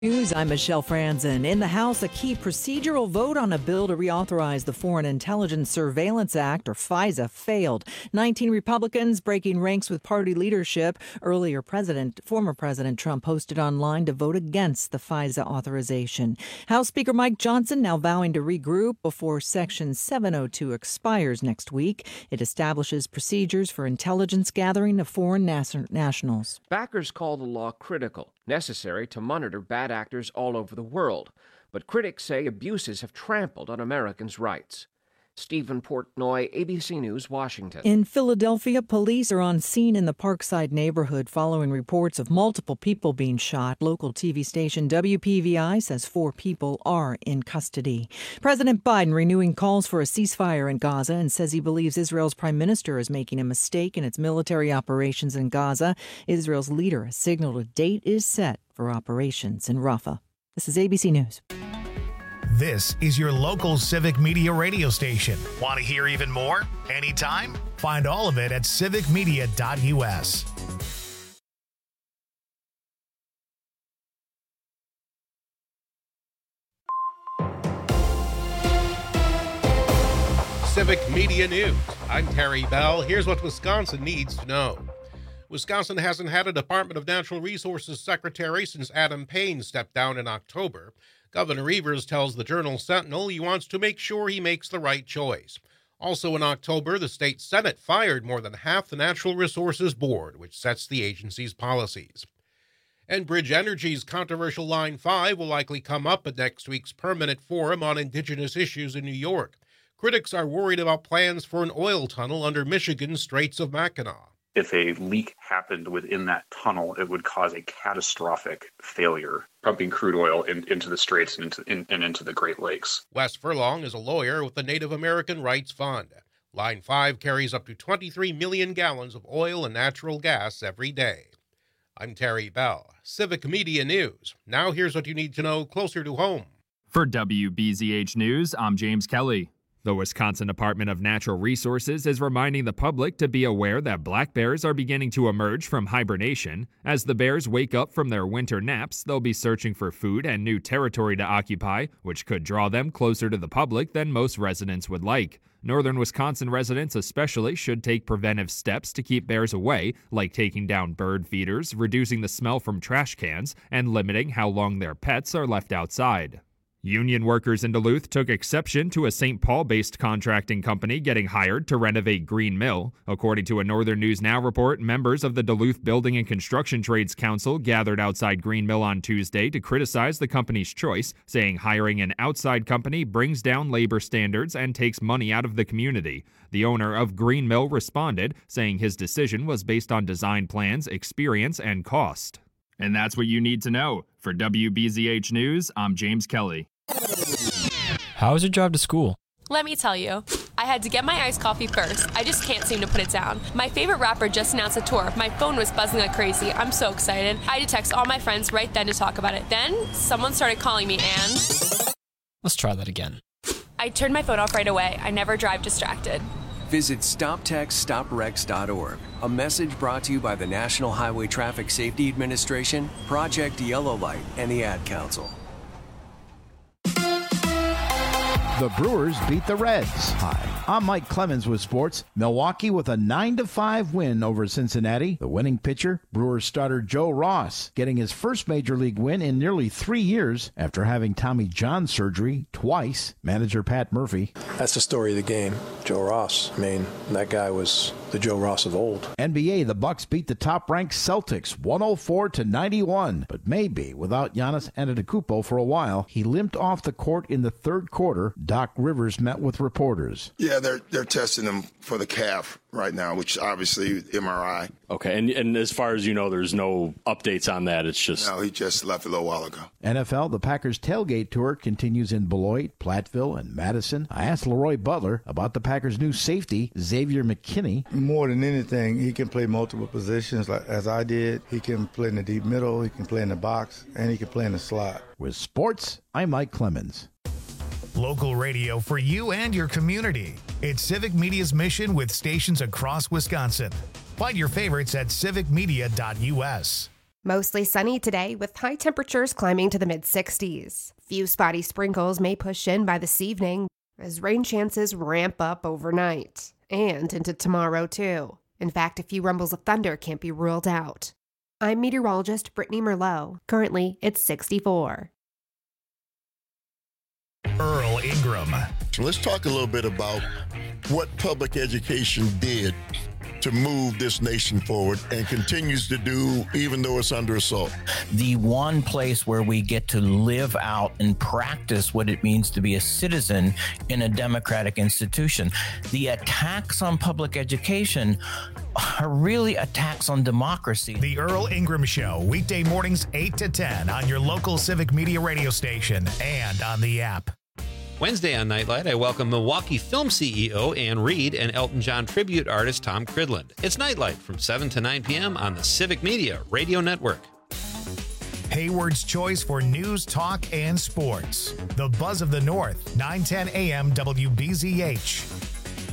News. I'm Michelle Franzen. In the House, a key procedural vote on a bill to reauthorize the Foreign Intelligence Surveillance Act, or FISA, failed. 19 Republicans breaking ranks with party leadership. Earlier, former President Trump posted online to vote against the FISA authorization. House Speaker Mike Johnson now vowing to regroup before Section 702 expires next week. It establishes procedures for intelligence gathering of foreign nationals. Backers call the law critical, necessary to monitor bad actors all over the world, but critics say abuses have trampled on Americans' rights. Stephen Portnoy, ABC News, Washington. In Philadelphia, police are on scene in the Parkside neighborhood following reports of multiple people being shot. Local TV station WPVI says 4 people are in custody. President Biden renewing calls for a ceasefire in Gaza and says he believes Israel's prime minister is making a mistake in its military operations in Gaza. Israel's leader has signaled a date is set for operations in Rafah. This is ABC News. This is your local Civic Media radio station. Want to hear even more? Anytime? Find all of it at civicmedia.us. Civic Media News. I'm Terry Bell. Here's what Wisconsin needs to know. Wisconsin hasn't had a Department of Natural Resources secretary since Adam Payne stepped down in October. Governor Evers tells the Journal-Sentinel he wants to make sure he makes the right choice. Also in October, the state Senate fired more than half the Natural Resources Board, which sets the agency's policies. Enbridge Energy's controversial Line 5 will likely come up at next week's Permanent Forum on Indigenous Issues in New York. Critics are worried about plans for an oil tunnel under Michigan's Straits of Mackinac. If a leak happened within that tunnel, it would cause a catastrophic failure, pumping crude oil into the Straits and into the Great Lakes. Wes Furlong is a lawyer with the Native American Rights Fund. Line 5 carries up to 23 million gallons of oil and natural gas every day. I'm Terry Bell, Civic Media News. Now here's what you need to know closer to home. For WBZH News, I'm James Kelly. The Wisconsin Department of Natural Resources is reminding the public to be aware that black bears are beginning to emerge from hibernation. As the bears wake up from their winter naps, they'll be searching for food and new territory to occupy, which could draw them closer to the public than most residents would like. Northern Wisconsin residents especially should take preventive steps to keep bears away, like taking down bird feeders, reducing the smell from trash cans, and limiting how long their pets are left outside. Union workers in Duluth took exception to a St. Paul-based contracting company getting hired to renovate Green Mill. According to a Northern News Now report, members of the Duluth Building and Construction Trades Council gathered outside Green Mill on Tuesday to criticize the company's choice, saying hiring an outside company brings down labor standards and takes money out of the community. The owner of Green Mill responded, saying his decision was based on design plans, experience, and cost. And that's what you need to know. For WBZH News, I'm James Kelly. How was your drive to school? Let me tell you. I had to get my iced coffee first. I just can't seem to put it down. My favorite rapper just announced a tour. My phone was buzzing like crazy. I'm so excited. I had to text all my friends right then to talk about it. Then, someone started calling me and... Let's try that again. I turned my phone off right away. I never drive distracted. Visit StopTextStopWrecks.org. A message brought to you by the National Highway Traffic Safety Administration, Project Yellow Light, and the Ad Council. The Brewers beat the Reds. Hi, I'm Mike Clemens with sports. Milwaukee with a 9-5 win over Cincinnati. The winning pitcher, Brewers starter Joe Ross, getting his first major league win in nearly 3 years after having Tommy John surgery twice. Manager Pat Murphy. That's the story of the game. Joe Ross. I mean, that guy was the Joe Ross of old. NBA, the Bucks beat the top-ranked Celtics 104-91, but maybe without Giannis Antetokounmpo for a while. He limped off the court in the third quarter. Doc Rivers met with reporters. Yeah, they're testing him for the calf right now, which obviously MRI. Okay, and as far as you know, there's no updates on that. It's just... No, he just left a little while ago. NFL, the Packers tailgate tour continues in Beloit, Platteville, and Madison. I asked Leroy Butler about the Packers' new safety, Xavier McKinney. More than anything, he can play multiple positions like as I did. He can play in the deep middle, he can play in the box, and he can play in the slot. With sports, I'm Mike Clemens. Local radio for you and your community. It's Civic Media's mission with stations across Wisconsin. Find your favorites at civicmedia.us. Mostly sunny today with high temperatures climbing to the mid-60s. Few spotty sprinkles may push in by this evening as rain chances ramp up overnight and into tomorrow too. In fact, a few rumbles of thunder can't be ruled out. I'm meteorologist Brittany Merlot. Currently, it's 64. Earl Ingram. So let's talk a little bit about what public education did to move this nation forward and continues to do even though it's under assault. The one place where we get to live out and practice what it means to be a citizen in a democratic institution. The attacks on public education are really attacks on democracy. The Earl Ingram Show, weekday mornings 8 to 10 on your local Civic Media radio station and on the app. Wednesday on Nightlight, I welcome Milwaukee film CEO Ann Reed and Elton John tribute artist Tom Cridland. It's Nightlight from 7 to 9 p.m. on the Civic Media Radio Network. Hayward's choice for news, talk, and sports. The Buzz of the North, 910 a.m. WBZH.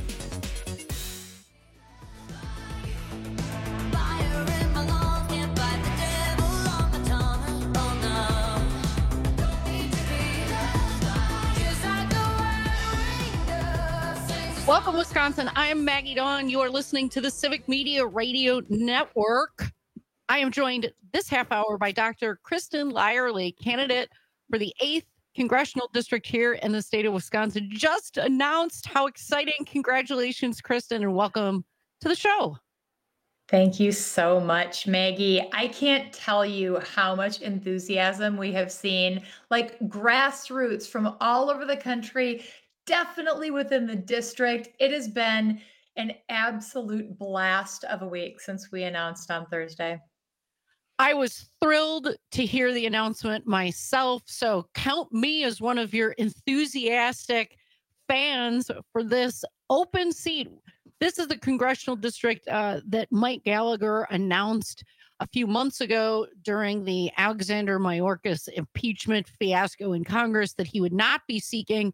Welcome, Wisconsin. I am Maggie Dawn. You are listening to the Civic Media Radio Network. I am joined this half hour by Dr. Kristen Lyerly, candidate for the 8th Congressional District here in the state of Wisconsin. Just announced. How exciting. Congratulations, Kristen, and welcome to the show. Thank you so much, Maggie. I can't tell you how much enthusiasm we have seen, like grassroots from all over the country. Definitely within the district. It has been an absolute blast of a week since we announced on Thursday. I was thrilled to hear the announcement myself. So count me as one of your enthusiastic fans for this open seat. This is the congressional district that Mike Gallagher announced a few months ago during the Alexander Mayorkas impeachment fiasco in Congress that he would not be seeking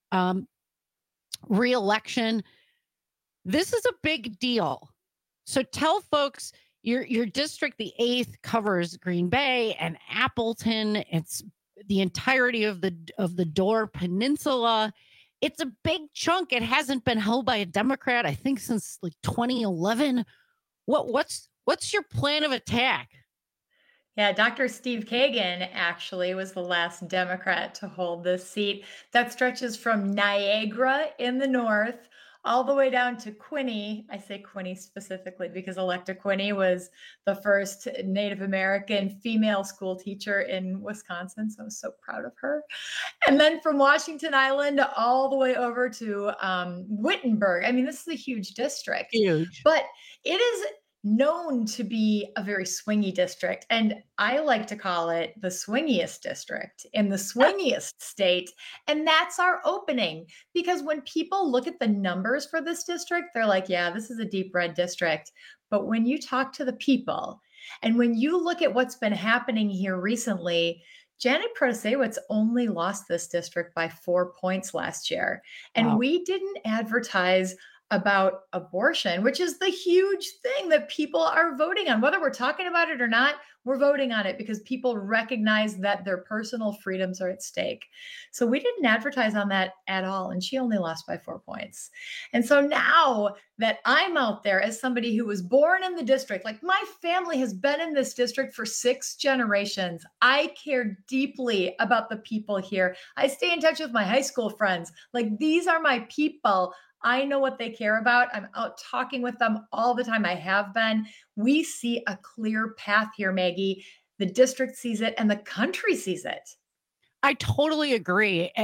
re-election. This is a big deal. So tell folks your district, the 8th, covers Green Bay and Appleton. It's the entirety of the Door Peninsula. It's a big chunk. It hasn't been held by a Democrat, I think, since like 2011. What's your plan of attack? Yeah, Dr. Steve Kagan actually was the last Democrat to hold this seat. That stretches from Niagara in the north all the way down to Quinney. I say Quinney specifically because Electa Quinney was the first Native American female school teacher in Wisconsin. So I was so proud of her. And then from Washington Island all the way over to Wittenberg. I mean, this is a huge district. Huge. But it is known to be a very swingy district. And I like to call it the swingiest district in the swingiest state. And that's our opening, because when people look at the numbers for this district, they're like, yeah, this is a deep red district. But when you talk to the people and when you look at what's been happening here recently, Janet Protasiewicz only lost this district by 4 points last year. And Wow. We didn't advertise about abortion, which is the huge thing that people are voting on. Whether we're talking about it or not, we're voting on it because people recognize that their personal freedoms are at stake. So we didn't advertise on that at all. And she only lost by 4 points. And so now that I'm out there as somebody who was born in the district, like my family has been in this district for 6 generations. I care deeply about the people here. I stay in touch with my high school friends. Like, these are my people. I know what they care about. I'm out talking with them all the time. I have been. We see a clear path here, Maggie. The district sees it and the country sees it. I totally agree.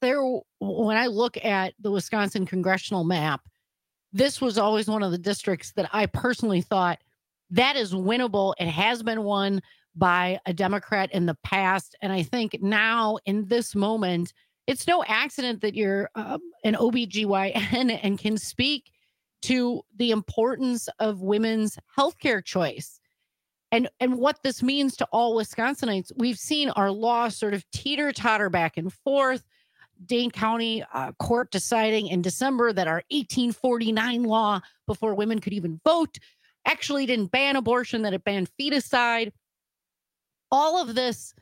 When I look at the Wisconsin congressional map, this was always one of the districts that I personally thought that is winnable. It has been won by a Democrat in the past. And I think now in this moment, it's no accident that you're an OBGYN and can speak to the importance of women's healthcare choice and what this means to all Wisconsinites. We've seen our law sort of teeter-totter back and forth. Dane County court deciding in December that our 1849 law, before women could even vote, actually didn't ban abortion, that it banned feticide. all of this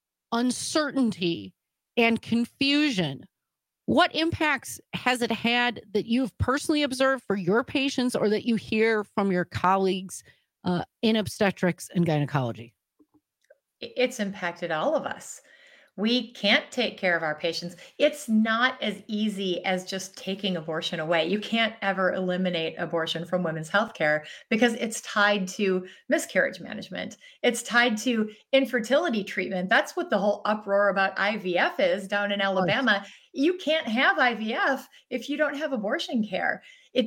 uncertainty and confusion, what impacts has it had that you've personally observed for your patients or that you hear from your colleagues in obstetrics and gynecology? It's impacted all of us. We can't take care of our patients. It's not as easy as just taking abortion away. You can't ever eliminate abortion from women's healthcare because it's tied to miscarriage management. It's tied to infertility treatment. That's what the whole uproar about IVF is down in Alabama. You can't have IVF if you don't have abortion care.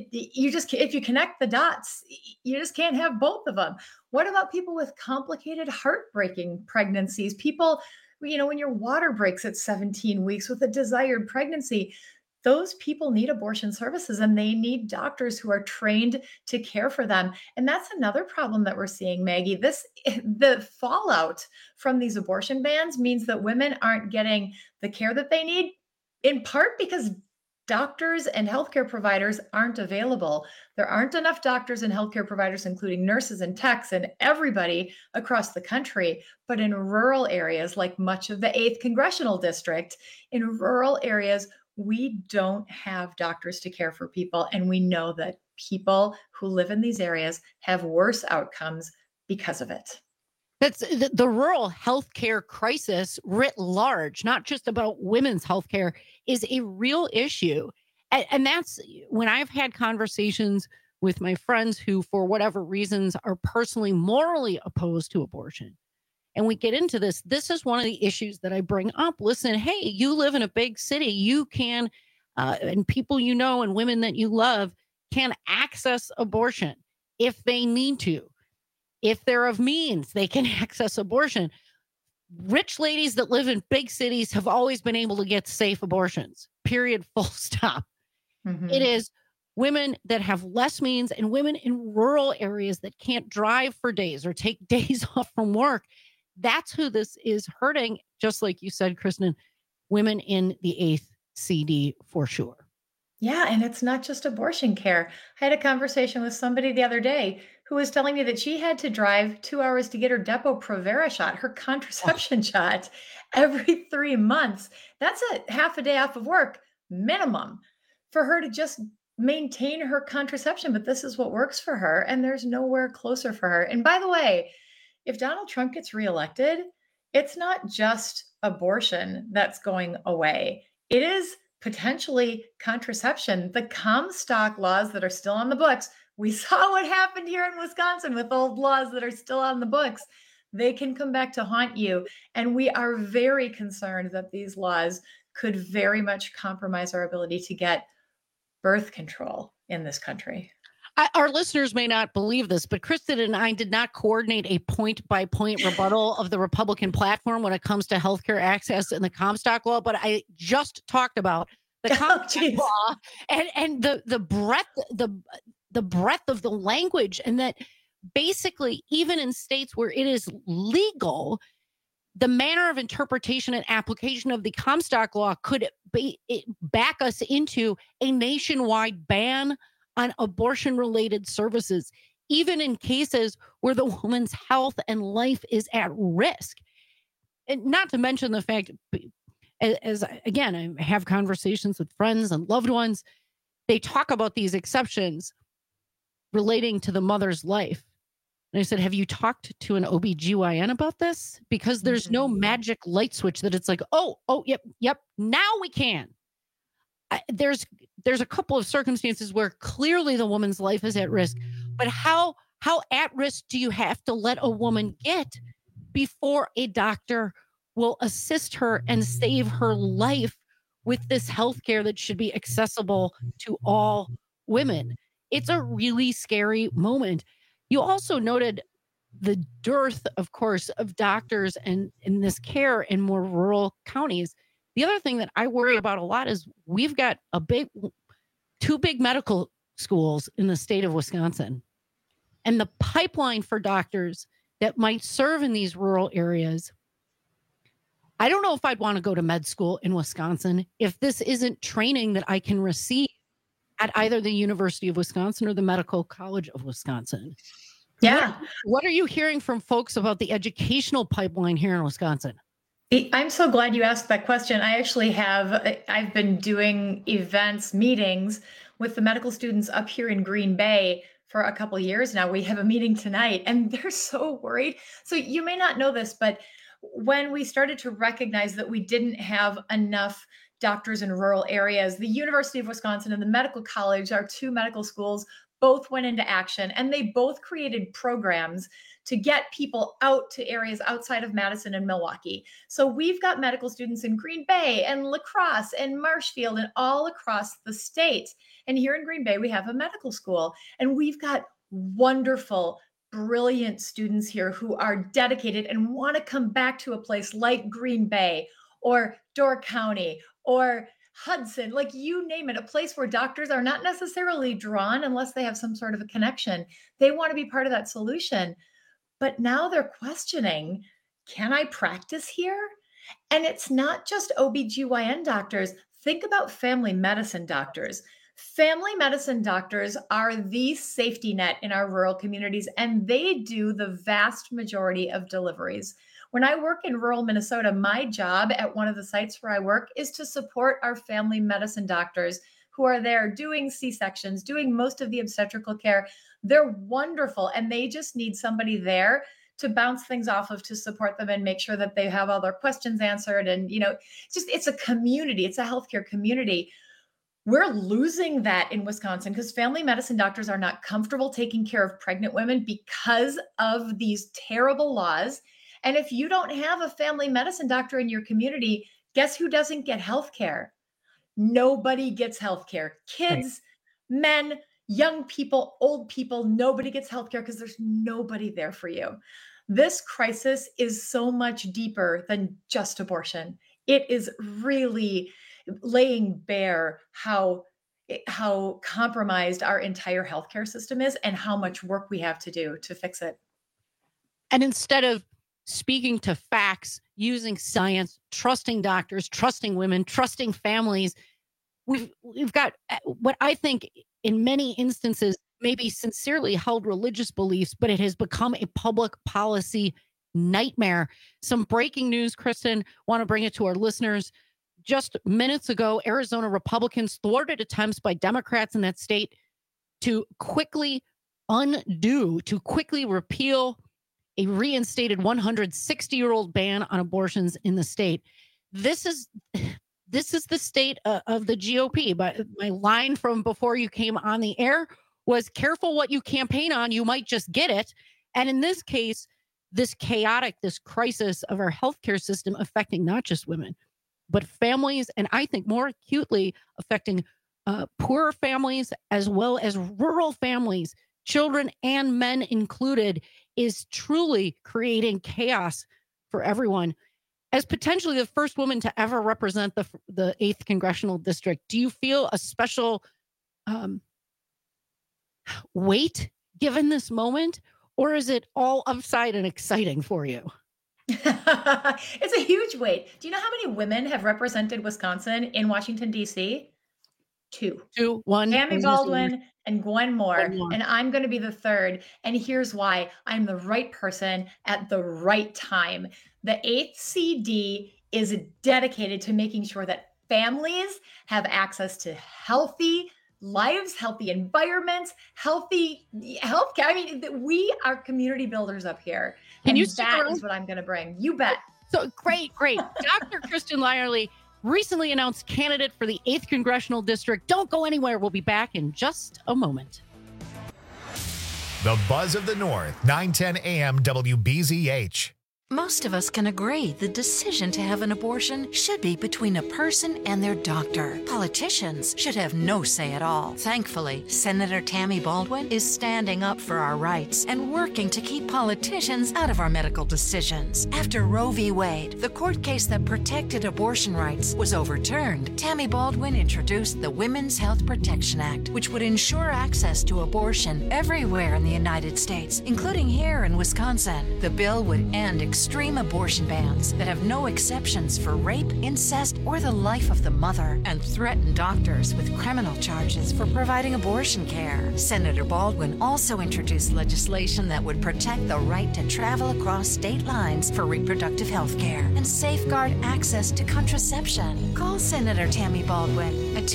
If you connect the dots, you just can't have both of them. What about people with complicated, heartbreaking pregnancies? People, when your water breaks at 17 weeks with a desired pregnancy, those people need abortion services and they need doctors who are trained to care for them. And that's another problem that we're seeing, Maggie. The fallout from these abortion bans means that women aren't getting the care that they need, in part because doctors and healthcare providers aren't available. There aren't enough doctors and healthcare providers, including nurses and techs and everybody across the country. But in rural areas, like much of the 8th Congressional District, in rural areas, we don't have doctors to care for people. And we know that people who live in these areas have worse outcomes because of it. That's the rural healthcare crisis writ large, not just about women's healthcare, is a real issue. And that's when I've had conversations with my friends who, for whatever reasons, are personally, morally opposed to abortion. And we get into this. This is one of the issues that I bring up. Listen, hey, you live in a big city. You can, and people you know and women that you love can access abortion if they need to. If they're of means, they can access abortion. Rich ladies that live in big cities have always been able to get safe abortions, period, full stop. Mm-hmm. It is women that have less means and women in rural areas that can't drive for days or take days off from work. That's who this is hurting, just like you said, Kristen, women in the 8th CD for sure. Yeah, and it's not just abortion care. I had a conversation with somebody the other day who was telling me that she had to drive 2 hours to get her Depo-Provera shot, her contraception shot, every 3 months. That's a half a day off of work minimum for her to just maintain her contraception. But this is what works for her, and there's nowhere closer for her. And by the way, if Donald Trump gets reelected, it's not just abortion that's going away. It is potentially contraception. The Comstock laws that are still on the books, we saw what happened here in Wisconsin with old laws that are still on the books. They can come back to haunt you. And we are very concerned that these laws could very much compromise our ability to get birth control in this country. Our listeners may not believe this, but Kristen and I did not coordinate a point-by-point rebuttal of the Republican platform when it comes to healthcare access and the Comstock law. But I just talked about the Comstock law and the breadth of the language, and that basically even in states where it is legal, the manner of interpretation and application of the Comstock law could back us into a nationwide ban on abortion-related services, even in cases where the woman's health and life is at risk. And not to mention the fact, as again, I have conversations with friends and loved ones, they talk about these exceptions relating to the mother's life. And I said, have you talked to an OBGYN about this? Because there's no magic light switch that it's like, oh, yep, now we can. There's a couple of circumstances where clearly the woman's life is at risk, but how at risk do you have to let a woman get before a doctor will assist her and save her life with this health care that should be accessible to all women? It's a really scary moment. You also noted the dearth, of course, of doctors and in this care in more rural counties. The other thing that I worry about a lot is we've got two big medical schools in the state of Wisconsin, and the pipeline for doctors that might serve in these rural areas. I don't know if I'd want to go to med school in Wisconsin if this isn't training that I can receive at either the University of Wisconsin or the Medical College of Wisconsin. Yeah. What are you hearing from folks about the educational pipeline here in Wisconsin? I'm so glad you asked that question. I've been doing events, meetings with the medical students up here in Green Bay for a couple of years now. We have a meeting tonight and they're so worried. So you may not know this, but when we started to recognize that we didn't have enough doctors in rural areas, the University of Wisconsin and the Medical College, our two medical schools, both went into action, and they both created programs to get people out to areas outside of Madison and Milwaukee. So we've got medical students in Green Bay and La Crosse and Marshfield and all across the state. And here in Green Bay, we have a medical school, and we've got wonderful, brilliant students here who are dedicated and want to come back to a place like Green Bay or Door County or Hudson, like you name it, a place where doctors are not necessarily drawn unless they have some sort of a connection. They want to be part of that solution. But now they're questioning, can I practice here? And it's not just OBGYN doctors. Think about family medicine doctors. Family medicine doctors are the safety net in our rural communities, and they do the vast majority of deliveries. When I work in rural Minnesota, my job at one of the sites where I work is to support our family medicine doctors who are there doing C-sections, doing most of the obstetrical care. They're wonderful, and they just need somebody there to bounce things off of, to support them and make sure that they have all their questions answered. And, it's a community. It's a healthcare community. We're losing that in Wisconsin because family medicine doctors are not comfortable taking care of pregnant women because of these terrible laws. And if you don't have a family medicine doctor in your community, guess who doesn't get health care? Nobody gets health care. Kids, men, young people, old people, nobody gets health care because there's nobody there for you. This crisis is so much deeper than just abortion. It is really laying bare how compromised our entire healthcare system is and how much work we have to do to fix it. And instead of speaking to facts, using science, trusting doctors, trusting women, trusting families, we've got what I think in many instances maybe sincerely held religious beliefs, but it has become a public policy nightmare. Some breaking news, Kristen, want to bring it to our listeners. Just minutes ago, Arizona Republicans thwarted attempts by Democrats in that state to quickly repeal a reinstated 160-year-old ban on abortions in the state. This is the state of the GOP. But my line from before you came on the air was, careful what you campaign on, you might just get it. And in this case, this crisis of our healthcare system affecting not just women, but families, and I think more acutely affecting poorer families as well as rural families, children and men included, is truly creating chaos for everyone. As potentially the first woman to ever represent the 8th Congressional District, do you feel a special weight given this moment, or is it all upside and exciting for you? It's a huge weight. Do you know how many women have represented Wisconsin in Washington, D.C.? Two. One. Tammy Baldwin and Gwen Moore. And I'm going to be the third. And here's why. I'm the right person at the right time. The 8th CD is dedicated to making sure that families have access to healthy lives, healthy environments, healthy healthcare. I mean, we are community builders up here. And that is what I'm going to bring. You bet. So great. Dr. Kristen Lyerly, recently announced candidate for the 8th Congressional District. Don't go anywhere. We'll be back in just a moment. The Buzz of the North, 910 AM WBZH. Most of us can agree the decision to have an abortion should be between a person and their doctor. Politicians should have no say at all. Thankfully, Senator Tammy Baldwin is standing up for our rights and working to keep politicians out of our medical decisions. After Roe v. Wade, the court case that protected abortion rights, was overturned, Tammy Baldwin introduced the Women's Health Protection Act, which would ensure access to abortion everywhere in the United States, including here in Wisconsin. The bill would end extreme abortion bans that have no exceptions for rape, incest, or the life of the mother, and threaten doctors with criminal charges for providing abortion care. Senator Baldwin also introduced legislation that would protect the right to travel across state lines for reproductive health care and safeguard access to contraception. Call Senator Tammy Baldwin at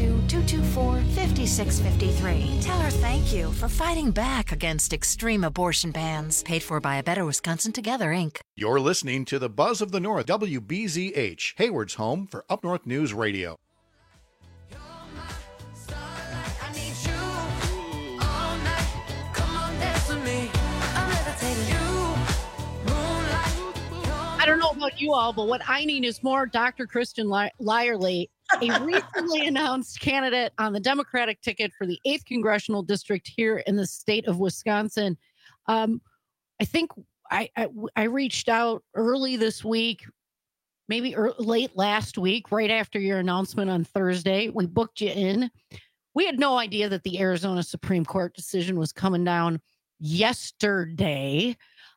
202-224-5653. Tell her thank you for fighting back against extreme abortion bans. Paid for by A Better Wisconsin Together, Inc. You're listening to the Buzz of the North, WBZH, Hayward's home for Up North News Radio. I don't know about you all, but what I need is more Dr. Kristen Lyerly, a recently announced candidate on the Democratic ticket for the 8th Congressional District here in the state of Wisconsin. I think I reached out early this week, maybe late last week, right after your announcement on Thursday. We booked you in. We had no idea that the Arizona Supreme Court decision was coming down yesterday.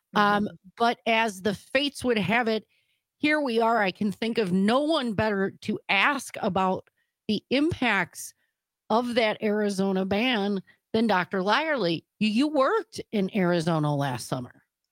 But as the fates would have it, here we are. I can think of no one better to ask about the impacts of that Arizona ban than Dr. Lyerly. You worked in Arizona last summer.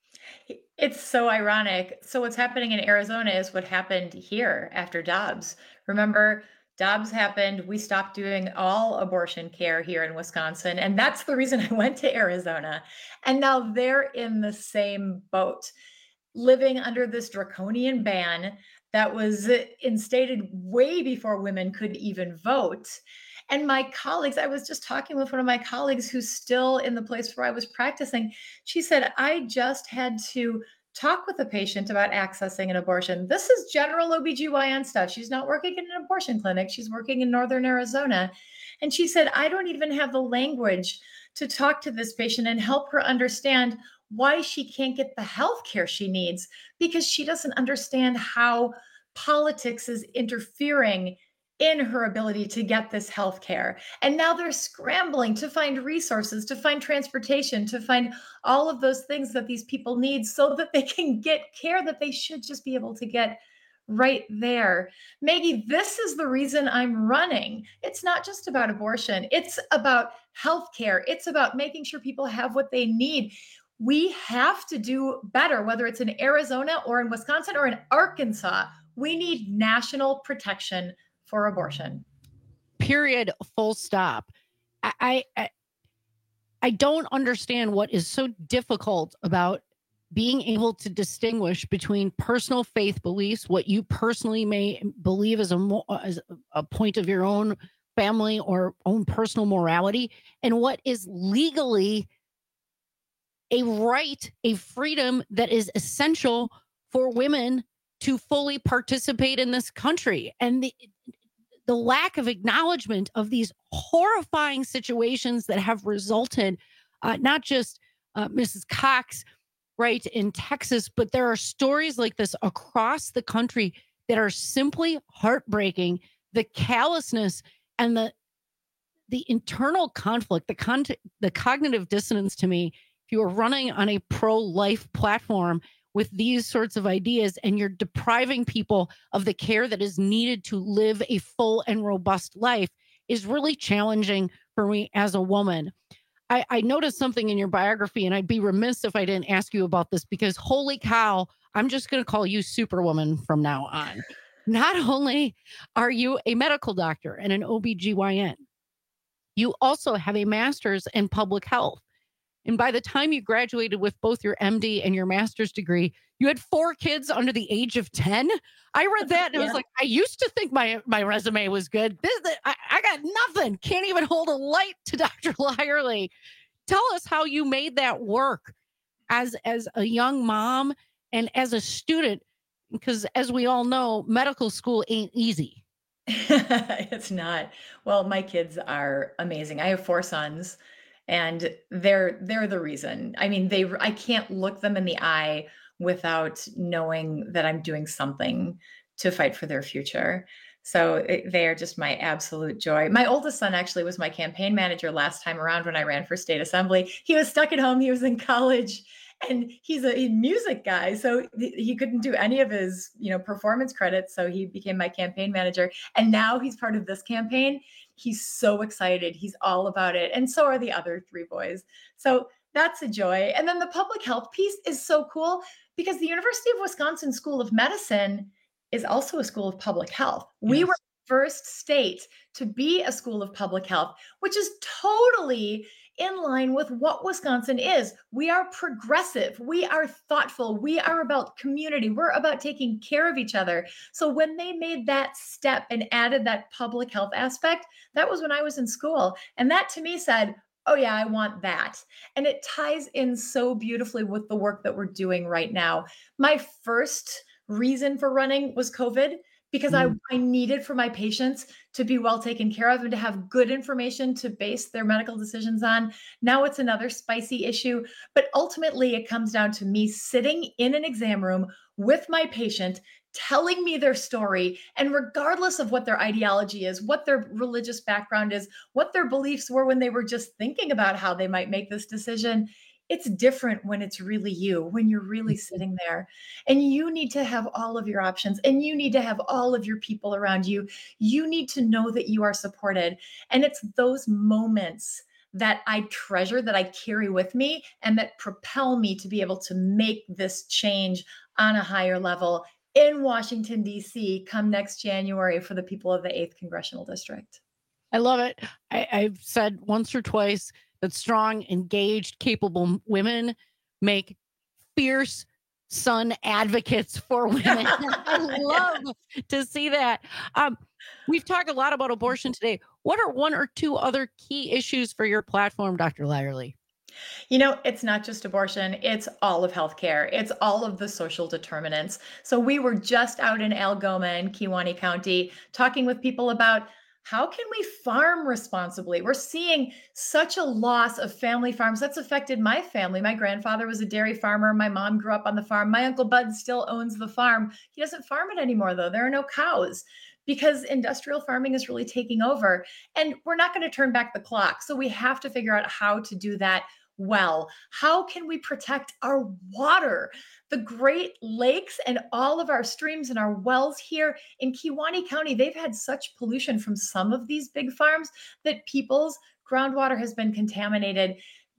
It's so ironic. So what's happening in Arizona is what happened here after Dobbs. Remember, Dobbs happened. We stopped doing all abortion care here in Wisconsin. And that's the reason I went to Arizona. And now they're in the same boat, living under this draconian ban that was instated way before women could even vote. And my colleagues, I was just talking with one of my colleagues who's still in the place where I was practicing. She said, I just had to talk with a patient about accessing an abortion. This is general OBGYN stuff. She's not working in an abortion clinic. She's working in Northern Arizona. And she said, I don't even have the language to talk to this patient and help her understand why she can't get the health care she needs, because she doesn't understand how politics is interfering in her ability to get this health care. And now they're scrambling to find resources, to find transportation, to find all of those things that these people need so that they can get care that they should just be able to get right there. Maggie, this is the reason I'm running. It's not just about abortion. It's about health care. It's about making sure people have what they need. We have to do better, whether it's in Arizona or in Wisconsin or in Arkansas. We need national protection for abortion. Period. Full stop. I don't understand what is so difficult about being able to distinguish between personal faith beliefs, what you personally may believe as a point of your own family or own personal morality, and what is legally a right, a freedom that is essential for women to fully participate in this country. And the lack of acknowledgement of these horrifying situations that have resulted, not just Mrs. Cox, right, in Texas, but there are stories like this across the country that are simply heartbreaking. The callousness and the internal conflict, the cognitive dissonance to me, if you are running on a pro-life platform with these sorts of ideas and you're depriving people of the care that is needed to live a full and robust life, is really challenging for me as a woman. I noticed something in your biography, and I'd be remiss if I didn't ask you about this, because holy cow, I'm just going to call you Superwoman from now on. Not only are you a medical doctor and an OBGYN, you also have a master's in public health. And by the time you graduated with both your MD and your master's degree, you had 4 kids under the age of 10. I read that and I was like, I used to think my resume was good. I got nothing. Can't even hold a light to Dr. Lyerly. Tell us how you made that work as a young mom and as a student, because as we all know, medical school ain't easy. It's not. Well, my kids are amazing. I have 4 sons. And they're the reason. I mean, I can't look them in the eye without knowing that I'm doing something to fight for their future. So they are just my absolute joy. My oldest son actually was my campaign manager last time around when I ran for state assembly. He was stuck at home. He was in college. And he's a music guy, so he couldn't do any of his, performance credits. So he became my campaign manager. And now he's part of this campaign. He's so excited. He's all about it. And so are the other 3 boys. So that's a joy. And then the public health piece is so cool because the University of Wisconsin School of Medicine is also a school of public health. Yes. We were the first state to be a school of public health, which is totally in line with what Wisconsin is. We are progressive. We are thoughtful. We are about community. We're about taking care of each other. So when they made that step and added that public health aspect, that was when I was in school. And that to me said, oh yeah, I want that. And it ties in so beautifully with the work that we're doing right now. My first reason for running was COVID, because I needed for my patients to be well taken care of and to have good information to base their medical decisions on. Now it's another spicy issue, but ultimately it comes down to me sitting in an exam room with my patient, telling me their story. And regardless of what their ideology is, what their religious background is, what their beliefs were when they were just thinking about how they might make this decision, it's different when it's really you, when you're really sitting there. And you need to have all of your options, and you need to have all of your people around you. You need to know that you are supported. And it's those moments that I treasure, that I carry with me, and that propel me to be able to make this change on a higher level in Washington, D.C. come next January for the people of the 8th Congressional District. I love it. I've said once or twice that strong, engaged, capable women make fierce son advocates for women. I love to see that. We've talked a lot about abortion today. What are 1 or 2 other key issues for your platform, Dr. Lyerly? It's not just abortion. It's all of healthcare. It's all of the social determinants. So we were just out in Algoma in Kewaunee County talking with people about how can we farm responsibly? We're seeing such a loss of family farms. That's affected my family. My grandfather was a dairy farmer. My mom grew up on the farm. My Uncle Bud still owns the farm. He doesn't farm it anymore, though. There are no cows because industrial farming is really taking over. And we're not going to turn back the clock. So we have to figure out how to do that well. How can we protect our water? The Great Lakes and all of our streams and our wells here in Kewaunee County, they've had such pollution from some of these big farms that people's groundwater has been contaminated.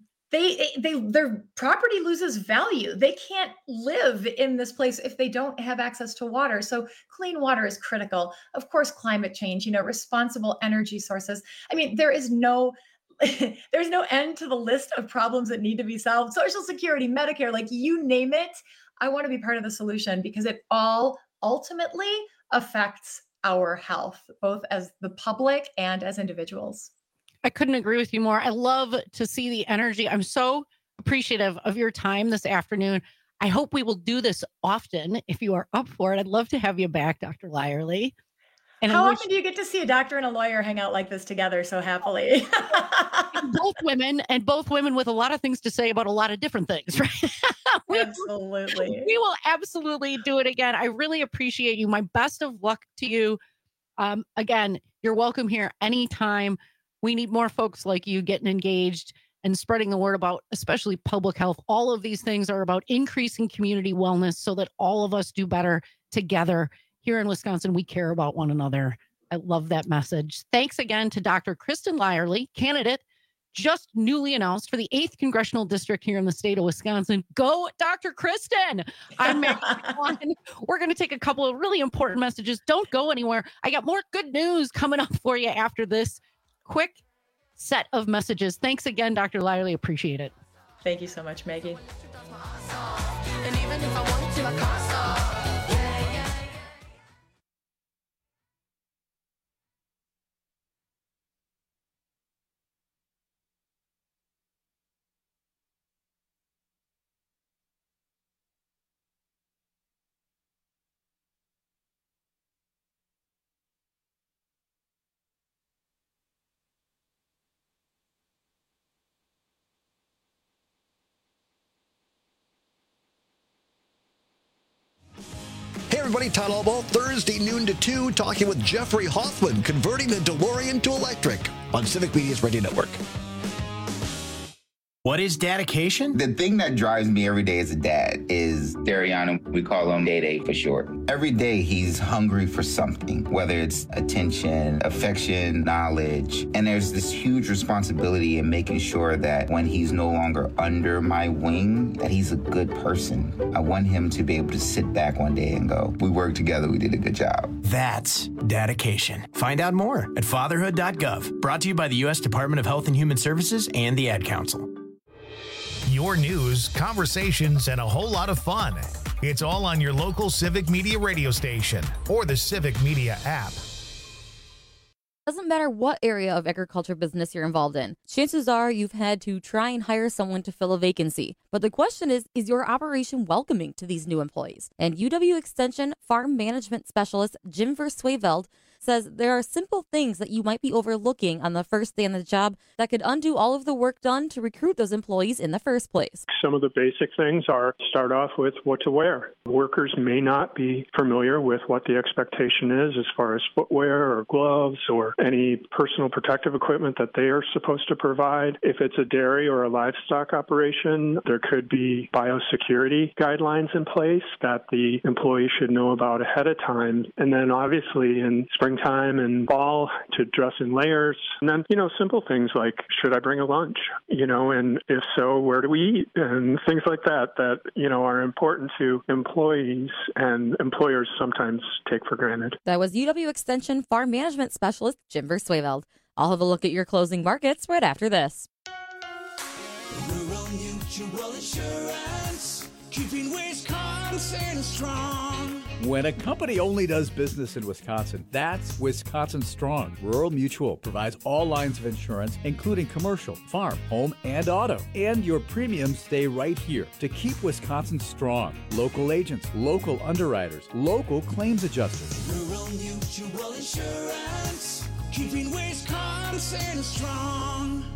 Their property loses value. They can't live in this place if they don't have access to water. So clean water is critical. Of course, climate change, responsible energy sources. I mean, there's no end to the list of problems that need to be solved. Social Security, Medicare, like you name it. I want to be part of the solution because it all ultimately affects our health, both as the public and as individuals. I couldn't agree with you more. I love to see the energy. I'm so appreciative of your time this afternoon. I hope we will do this often. If you are up for it, I'd love to have you back, Dr. Lyerly. And how often do you get to see a doctor and a lawyer hang out like this together so happily? both women with a lot of things to say about a lot of different things, right? Absolutely. We will absolutely do it again. I really appreciate you. My best of luck to you. Again, you're welcome here anytime. We need more folks like you getting engaged and spreading the word about, especially public health. All of these things are about increasing community wellness so that all of us do better together. Here in Wisconsin, we care about one another. I love that message. Thanks again to Dr. Kristen Lyerly, candidate just newly announced for the 8th Congressional District here in the state of Wisconsin. Go, Dr. Kristen. I'm Maggie. We're going to take a couple of really important messages. Don't go anywhere. I got more good news coming up for you after this quick set of messages. Thanks again, Dr. Lyerly. Appreciate it. Thank you so much, Maggie. And even if I wanted to, I can't stop. Hey everybody, Todd Albaugh, Thursday noon to 2, talking with Jeffrey Hoffman, converting the DeLorean to electric on Civic Media's Radio Network. What is dedication? The thing that drives me every day as a dad is Dariano. We call him Day for short. Every day he's hungry for something, whether it's attention, affection, knowledge. And there's this huge responsibility in making sure that when he's no longer under my wing, that he's a good person. I want him to be able to sit back one day and go, we worked together, we did a good job. That's dedication. Find out more at fatherhood.gov. Brought to you by the U.S. Department of Health and Human Services and the Ad Council. Your news, conversations, and a whole lot of fun. It's all on your local Civic Media radio station or the Civic Media app. Doesn't matter what area of agriculture business you're involved in. Chances are you've had to try and hire someone to fill a vacancy. But the question is your operation welcoming to these new employees? And UW Extension Farm Management Specialist Jim Versweveld says there are simple things that you might be overlooking on the first day on the job that could undo all of the work done to recruit those employees in the first place. Some of the basic things are start off with what to wear. Workers may not be familiar with what the expectation is as far as footwear or gloves or any personal protective equipment that they are supposed to provide. If it's a dairy or a livestock operation, there could be biosecurity guidelines in place that the employee should know about ahead of time. And then obviously in springtime and fall to dress in layers. And then, simple things like, should I bring a lunch? And if so, where do we eat? And things like that, are important to employees and employers sometimes take for granted. That was UW Extension Farm Management Specialist Jim Versweveld. I'll have a look at your closing markets right after this. Rural Mutual Insurance, keeping Wisconsin strong. When a company only does business in Wisconsin, that's Wisconsin Strong. Rural Mutual provides all lines of insurance, including commercial, farm, home, and auto. And your premiums stay right here to keep Wisconsin strong. Local agents, local underwriters, local claims adjusters. Rural Mutual Insurance, keeping Wisconsin strong.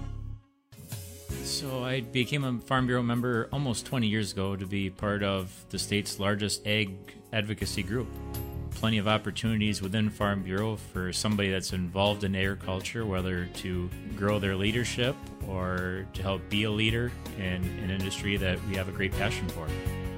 So I became a Farm Bureau member almost 20 years ago to be part of the state's largest ag advocacy group. Plenty of opportunities within Farm Bureau for somebody that's involved in agriculture, whether to grow their leadership or to help be a leader in an industry that we have a great passion for.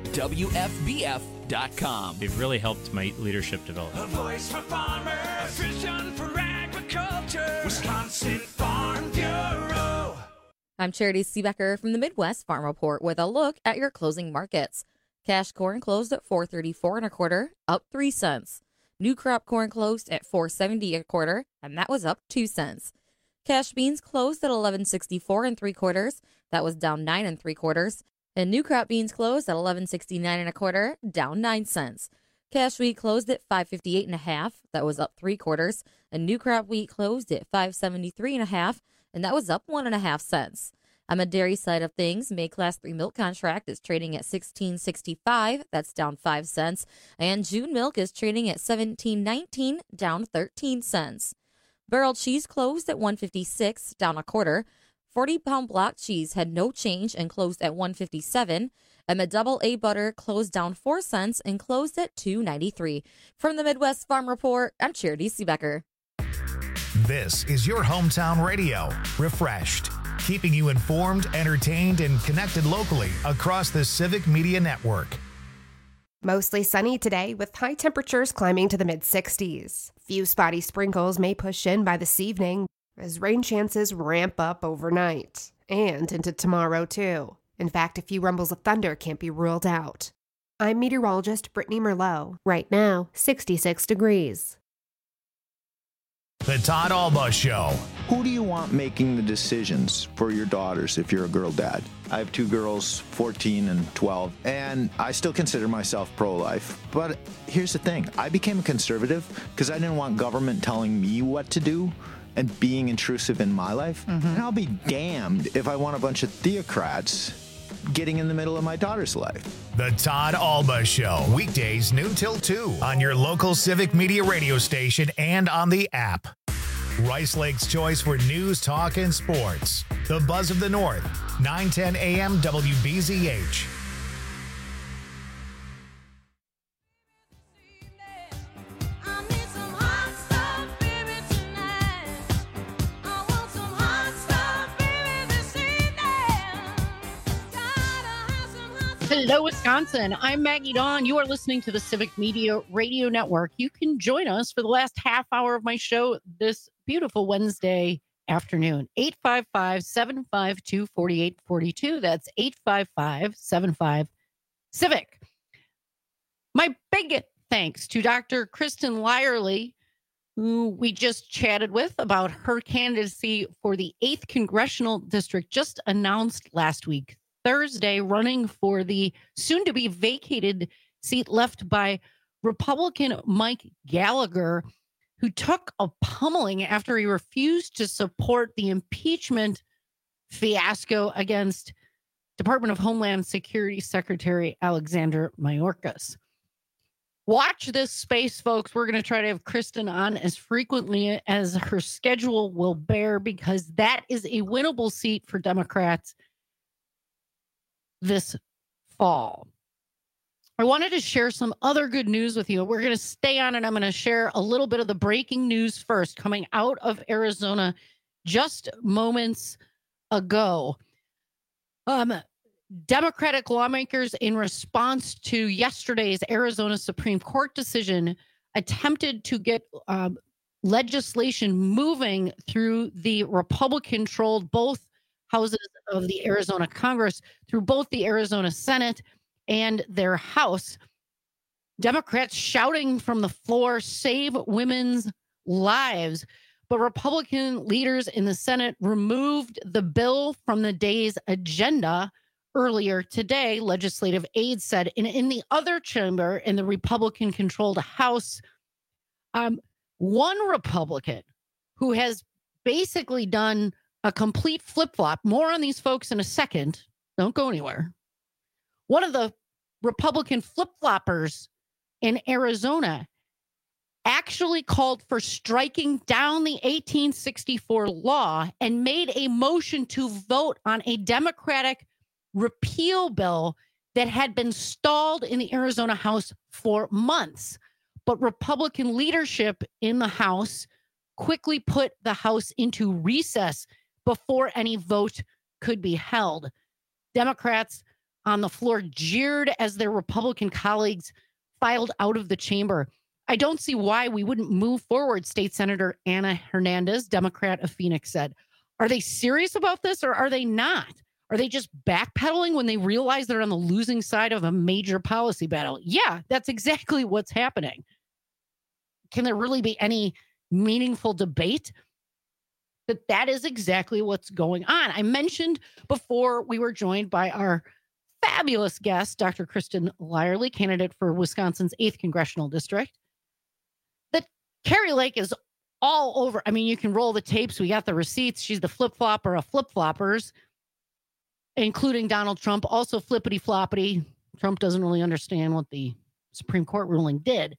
WFBF.com. They've really helped my leadership development. A voice for farmers, vision for agriculture, Wisconsin Farm Bureau. I'm Charity Seebecker from the Midwest Farm Report with a look at your closing markets. Cash corn closed at $4.34 1/4, up 3 cents. New crop corn closed at $4.70 1/4, and that was up 2 cents. Cash beans closed at $11.64 3/4, that was down 9 3/4. And new crop beans closed at $11.69 1/4, down 9 cents. Cash wheat closed at $5.58 1/2, that was up 3/4. And new crop wheat closed at $5.73 1/2, and that was up 1.5 cents. On the dairy side of things, May Class 3 milk contract is trading at $16.65, that's down 5 cents, and June milk is trading at $17.19, down 13 cents. Barrel cheese closed at $1.56, down 1/4. 40-pound block cheese had no change and closed at $1.57, and the double A butter closed down 4 cents and closed at $2.93. From the Midwest Farm Report, I'm Charity Seebecker. This is your hometown radio, Refreshed, keeping you informed, entertained, and connected locally across the Civic Media Network. Mostly sunny today with high temperatures climbing to the mid-60s. Few spotty sprinkles may push in by this evening as rain chances ramp up overnight and into tomorrow too. In fact, a few rumbles of thunder can't be ruled out. I'm meteorologist Brittany Merlot. Right now, 66 degrees. The Todd Alba Show. Who do you want making the decisions for your daughters if you're a girl dad? I have 2 girls, 14 and 12, and I still consider myself pro-life. But here's the thing. I became a conservative because I didn't want government telling me what to do and being intrusive in my life. And I'll be damned if I want a bunch of theocrats getting in the middle of my daughter's life. The Todd Alba Show, weekdays noon till 2 on your local Civic Media radio station and on the app. Rice Lake's choice for news, talk, and sports. The Buzz of the North, 9:10 a.m. WBZH. Hello, Wisconsin. I'm Maggie Dawn. You are listening to the Civic Media Radio Network. You can join us for the last half hour of my show this beautiful Wednesday afternoon. 855-752-4842. That's 855-75-CIVIC. My big thanks to Dr. Kristen Lyerly, who we just chatted with about her candidacy for the 8th Congressional District, just announced last week, Thursday, running for the soon-to-be vacated seat left by Republican Mike Gallagher, who took a pummeling after he refused to support the impeachment fiasco against Department of Homeland Security Secretary Alexander Mayorkas. Watch this space, folks. We're going to try to have Kristen on as frequently as her schedule will bear, because that is a winnable seat for Democrats this fall. I wanted to share some other good news with you. We're going to stay on it. I'm going to share a little bit of the breaking news first, coming out of Arizona just moments ago. Democratic lawmakers, in response to yesterday's Arizona Supreme Court decision, attempted to get legislation moving through the Republican-controlled both houses of the Arizona Congress, through both the Arizona Senate and their House. Democrats shouting from the floor, "Save women's lives." But Republican leaders in the Senate removed the bill from the day's agenda earlier today, legislative aides said. And in the other chamber, in the Republican-controlled House, one Republican who has basically done a complete flip-flop. More on these folks in a second. Don't go anywhere. One of the Republican flip-floppers in Arizona actually called for striking down the 1864 law and made a motion to vote on a Democratic repeal bill that had been stalled in the Arizona House for months. But Republican leadership in the House quickly put the House into recess before any vote could be held. Democrats on the floor jeered as their Republican colleagues filed out of the chamber. I don't see why we wouldn't move forward, State Senator Ana Hernandez, Democrat of Phoenix, said. Are they serious about this, or are they not? Are they just backpedaling when they realize they're on the losing side of a major policy battle? Yeah, that's exactly what's happening. Can there really be any meaningful debate? That is exactly what's going on. I mentioned before we were joined by our fabulous guest, Dr. Kristen Lyerly, candidate for Wisconsin's 8th Congressional District, that Kari Lake is all over. I mean, you can roll the tapes. We got the receipts. She's the flip-flopper of flip-floppers, including Donald Trump, also flippity-floppity. Trump doesn't really understand what the Supreme Court ruling did.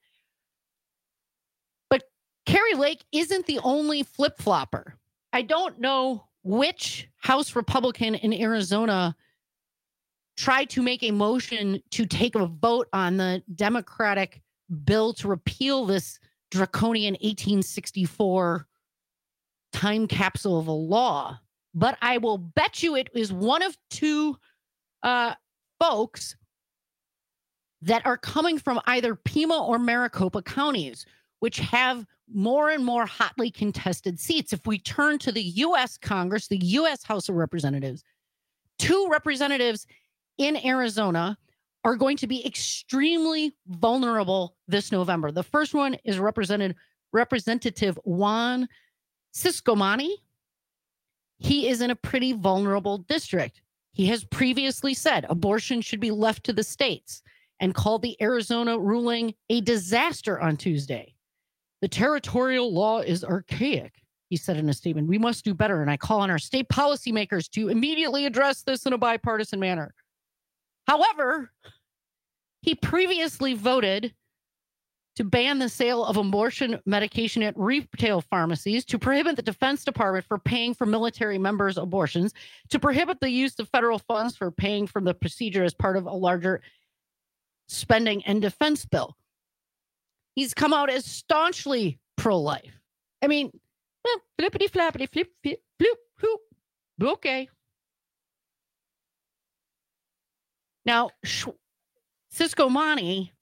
But Kari Lake isn't the only flip-flopper. I don't know which House Republican in Arizona tried to make a motion to take a vote on the Democratic bill to repeal this draconian 1864 time capsule of a law. But I will bet you it is one of two folks that are coming from either Pima or Maricopa counties, which have more and more hotly contested seats. If we turn to the U.S. Congress, the U.S. House of Representatives, two representatives in Arizona are going to be extremely vulnerable this November. The first one is Representative Juan Ciscomani. He is in a pretty vulnerable district. He has previously said abortion should be left to the states and called the Arizona ruling a disaster on Tuesday. The territorial law is archaic, he said in a statement. We must do better, and I call on our state policymakers to immediately address this in a bipartisan manner. However, he previously voted to ban the sale of abortion medication at retail pharmacies, to prohibit the Defense Department for paying for military members' abortions, to prohibit the use of federal funds for paying for the procedure as part of a larger spending and defense bill. He's come out as staunchly pro-life. I mean, flippity flappity flip flip floop hoop. Okay. Now, Cisco Monte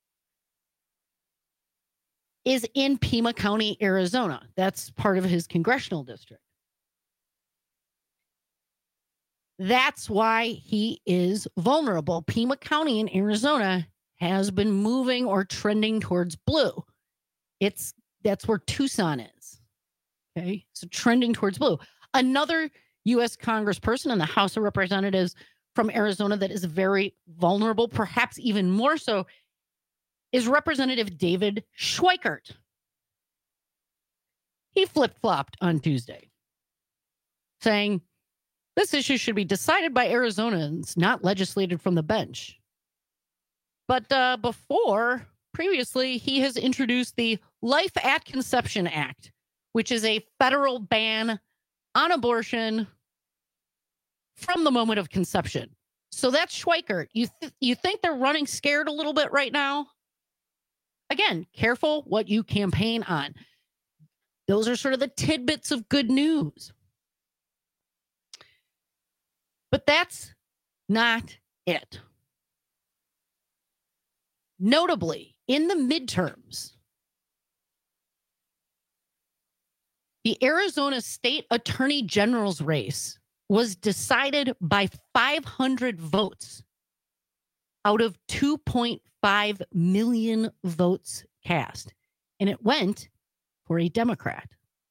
is in Pima County, Arizona. That's part of his congressional district. That's why he is vulnerable. Pima County in Arizona has been moving or trending towards blue. That's where Tucson is. Okay, so trending towards blue. Another U.S. congressperson in the House of Representatives from Arizona that is very vulnerable, perhaps even more so, is Representative David Schweikert. He flip-flopped on Tuesday, saying this issue should be decided by Arizonans, not legislated from the bench. But previously, he has introduced the Life at Conception Act, which is a federal ban on abortion from the moment of conception. So that's Schweikert. You think they're running scared a little bit right now? Again, careful what you campaign on. Those are sort of the tidbits of good news. But that's not it. Notably, in the midterms, the Arizona State Attorney General's race was decided by 500 votes out of 2.5 million votes cast. And it went for a Democrat.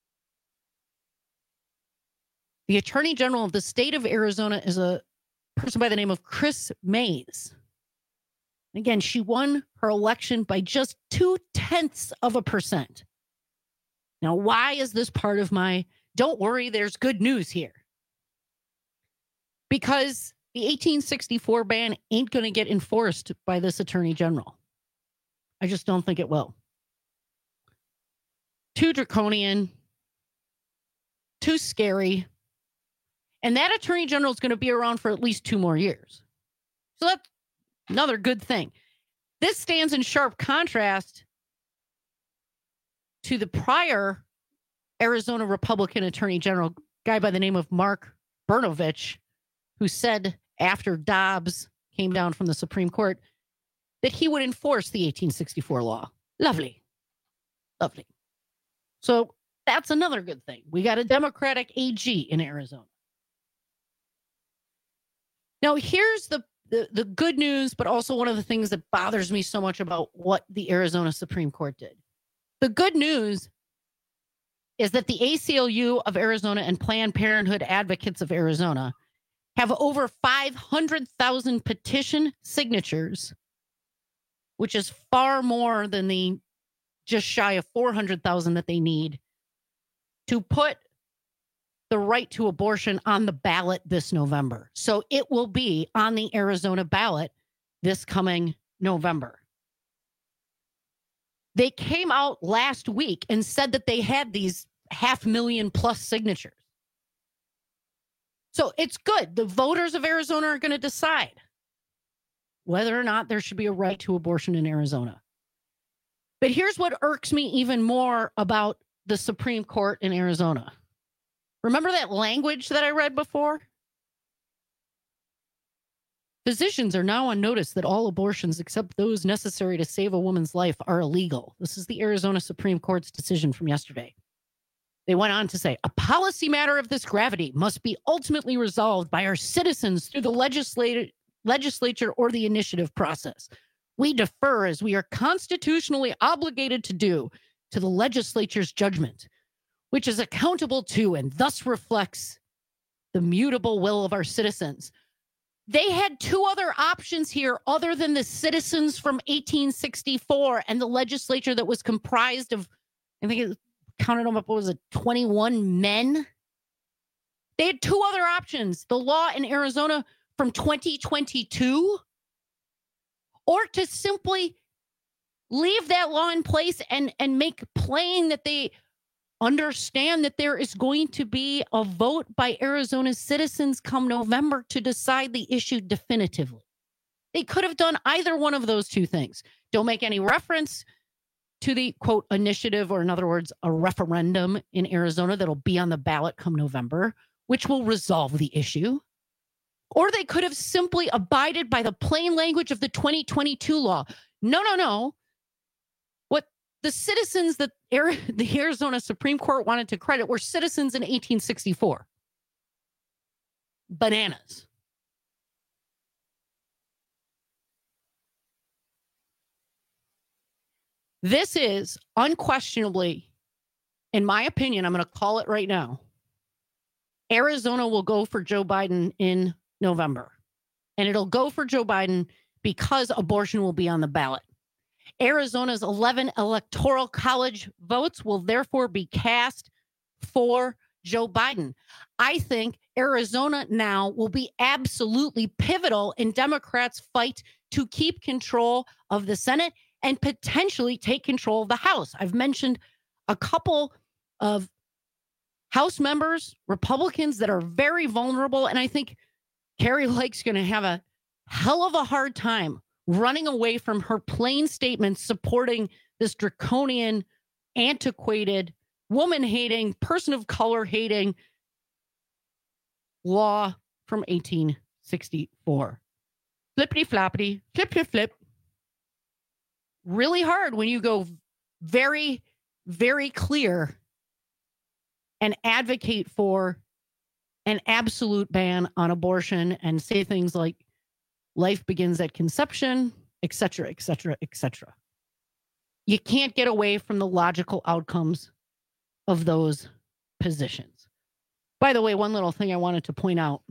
The Attorney General of the state of Arizona is a person by the name of Kris Mayes. Again, she won her election by just 0.2%. Now, why is this part of my, don't worry, there's good news here? Because the 1864 ban ain't going to get enforced by this Attorney General. I just don't think it will. Too draconian, too scary. And that Attorney General is going to be around for at least 2 more years. So that's another good thing. This stands in sharp contrast to the prior Arizona Republican Attorney General, guy by the name of Mark Brnovich, who said after Dobbs came down from the Supreme Court that he would enforce the 1864 law. Lovely. Lovely. So that's another good thing. We got a Democratic AG in Arizona. Now, here's the good news, but also one of the things that bothers me so much about what the Arizona Supreme Court did. The good news is that the ACLU of Arizona and Planned Parenthood Advocates of Arizona have over 500,000 petition signatures, which is far more than the just shy of 400,000 that they need to put the right to abortion on the ballot this November. So it will be on the Arizona ballot this coming November. They came out last week and said that they had these 500,000 plus signatures. So it's good. The voters of Arizona are going to decide whether or not there should be a right to abortion in Arizona. But here's what irks me even more about the Supreme Court in Arizona. Remember that language that I read before? Physicians are now on notice that all abortions except those necessary to save a woman's life are illegal. This is the Arizona Supreme Court's decision from yesterday. They went on to say, a policy matter of this gravity must be ultimately resolved by our citizens through the legislature or the initiative process. We defer, as we are constitutionally obligated to do, to the legislature's judgment, which is accountable to and thus reflects the mutable will of our citizens. They had 2 other options here other than the citizens from 1864 and the legislature that was comprised of, I think it counted them up, what was it, 21 men? They had 2 other options. The law in Arizona from 2022, or to simply leave that law in place and make plain that they understand that there is going to be a vote by Arizona's citizens come November to decide the issue definitively. They could have done either one of those 2 things. Don't make any reference to the, quote, initiative, or in other words, a referendum in Arizona that'll be on the ballot come November, which will resolve the issue. Or they could have simply abided by the plain language of the 2022 law. No. What the citizens that the Arizona Supreme Court wanted to credit were citizens in 1864. Bananas. This is unquestionably, in my opinion, I'm going to call it right now, Arizona will go for Joe Biden in November. And it'll go for Joe Biden because abortion will be on the ballot. Arizona's 11 electoral college votes will therefore be cast for Joe Biden. I think Arizona now will be absolutely pivotal in Democrats' fight to keep control of the Senate and potentially take control of the House. I've mentioned a couple of House members, Republicans, that are very vulnerable, and I think Kari Lake's going to have a hell of a hard time running away from her plain statements supporting this draconian, antiquated, woman-hating, person of color-hating law from 1864. Flippity-floppity, flip-flip-flip. Really hard when you go very, very clear and advocate for an absolute ban on abortion and say things like life begins at conception, et cetera, et cetera, et cetera. You can't get away from the logical outcomes of those positions. By the way, one little thing I wanted to point out.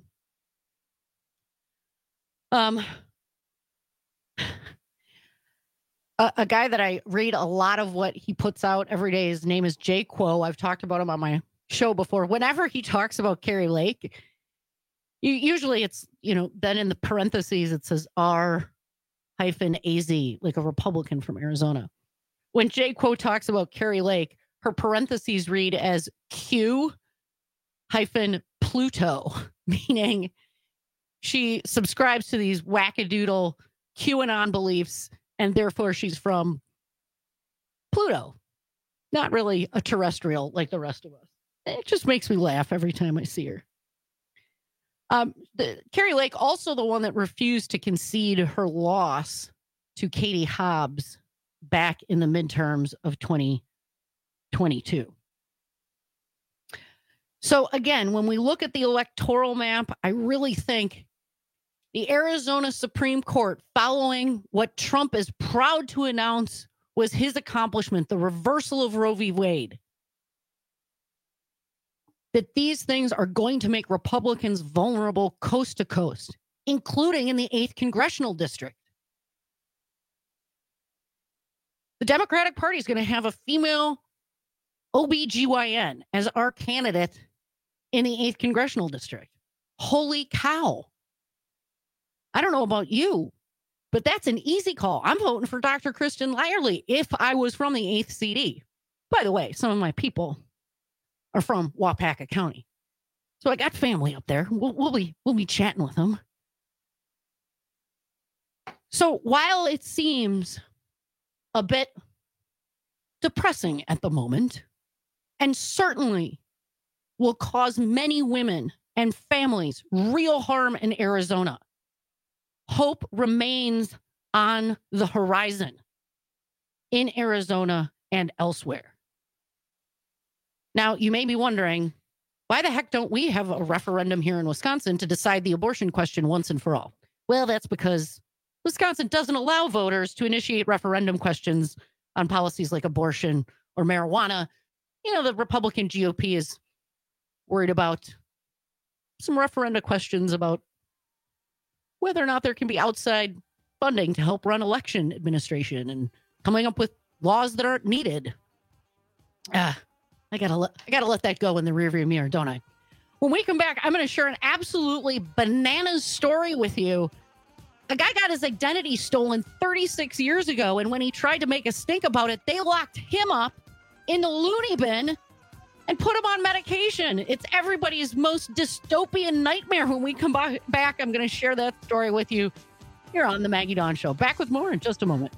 A guy that I read a lot of what he puts out every day, his name is Jay Quo. I've talked about him on my show before. Whenever he talks about Kari Lake, usually it's, then in the parentheses, it says R-AZ, like a Republican from Arizona. When Jay Quo talks about Kari Lake, her parentheses read as Q-Pluto, meaning she subscribes to these wackadoodle QAnon beliefs, and therefore she's from Pluto. Not really a terrestrial like the rest of us. It just makes me laugh every time I see her. Kari Lake, also the one that refused to concede her loss to Katie Hobbs back in the midterms of 2022. So again, when we look at the electoral map, I really think the Arizona Supreme Court, following what Trump is proud to announce was his accomplishment, the reversal of Roe v. Wade, that these things are going to make Republicans vulnerable coast to coast, including in the 8th Congressional District. The Democratic Party is going to have a female OBGYN as our candidate in the 8th Congressional District. Holy cow. I don't know about you, but that's an easy call. I'm voting for Dr. Kristen Lyerly if I was from the 8th CD. By the way, some of my people are from Waupaca County. So I got family up there. We'll be chatting with them. So while it seems a bit depressing at the moment, and certainly will cause many women and families real harm in Arizona, hope remains on the horizon in Arizona and elsewhere. Now, you may be wondering, why the heck don't we have a referendum here in Wisconsin to decide the abortion question once and for all? Well, that's because Wisconsin doesn't allow voters to initiate referendum questions on policies like abortion or marijuana. The Republican GOP is worried about some referenda questions about whether or not there can be outside funding to help run election administration and coming up with laws that aren't needed. I gotta let that go in the rearview mirror, don't I? When we come back, I'm going to share an absolutely bananas story with you. A guy got his identity stolen 36 years ago, and when he tried to make a stink about it, they locked him up in the loony bin and put him on medication. It's everybody's most dystopian nightmare. When we come back, I'm going to share that story with you here on the Maggie Dawn Show. Back with more in just a moment.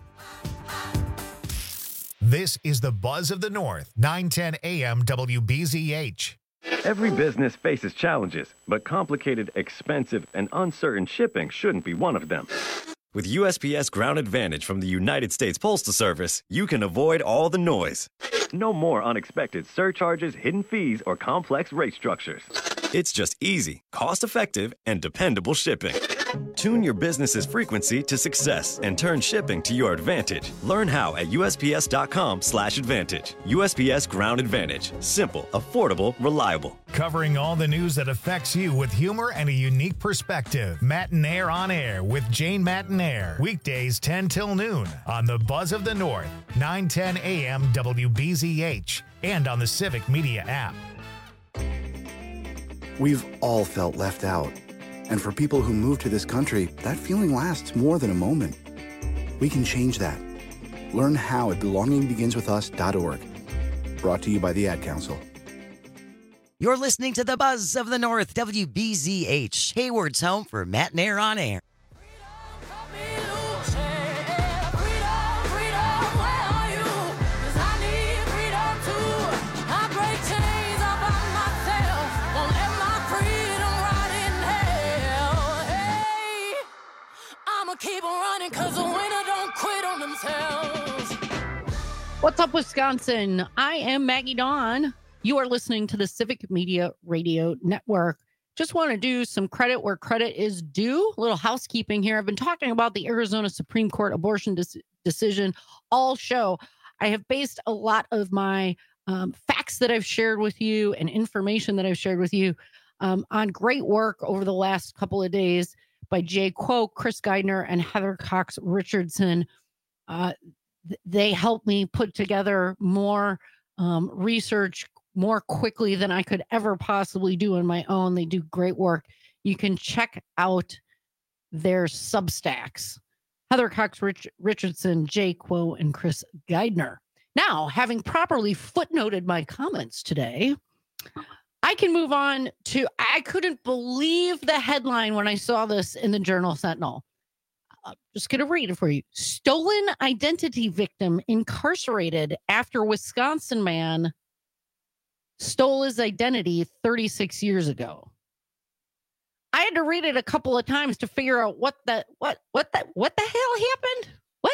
This is the Buzz of the North, 910 AM WBZH. Every business faces challenges, but complicated, expensive, and uncertain shipping shouldn't be one of them. With USPS Ground Advantage from the United States Postal Service, you can avoid all the noise. No more unexpected surcharges, hidden fees, or complex rate structures. It's just easy, cost-effective, and dependable shipping. Tune your business's frequency to success and turn shipping to your advantage. Learn how at USPS.com/advantage. USPS Ground Advantage. Simple, affordable, reliable. Covering all the news that affects you with humor and a unique perspective. Matinaire on Air with Jane Matinaire. Weekdays 10 till noon on the Buzz of the North, 9:10 a.m. WBZH, and on the Civic Media app. We've all felt left out. And for people who move to this country, that feeling lasts more than a moment. We can change that. Learn how at belongingbeginswithus.org. Brought to you by the Ad Council. You're listening to the Buzz of the North, WBZH, Hayward's home for Matinaire on Air. Keep on running because the winner don't quit on themselves. What's up, Wisconsin? I am Maggie Dawn. You are listening to the Civic Media Radio Network. Just want to do some credit where credit is due. A little housekeeping here. I've been talking about the Arizona Supreme Court abortion decision all show. I have based a lot of my facts that I've shared with you and information that I've shared with you on great work over the last couple of days by Jay Quo, Chris Geidner, and Heather Cox Richardson. They helped me put together more research more quickly than I could ever possibly do on my own. They do great work. You can check out their Substacks. Heather Cox Richardson, Jay Quo, and Chris Geidner. Now, having properly footnoted my comments today, I can move on to, I couldn't believe the headline when I saw this in the Journal Sentinel. I'm just going to read it for you. Stolen identity victim incarcerated after Wisconsin man stole his identity 36 years ago. I had to read it a couple of times to figure out what the hell happened? What?